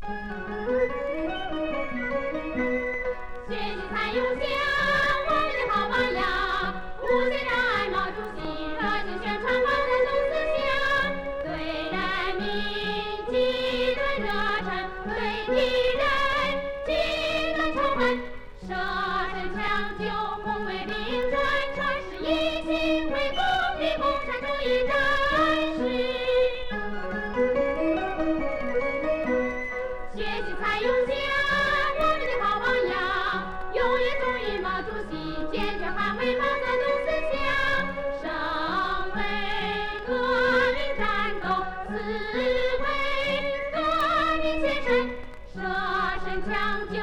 学习才有像我们的好榜样，无限热爱毛主席，热情宣传毛泽东思想，对人民极端热忱，对敌人极端仇恨，舍身抢救，红卫兵战传是一心为公的共产主义战士。学习才有像我们的好榜样，永远忠于毛主席，坚决捍卫毛泽东思想，生为革命战斗，死为革命献身，舍身抢救。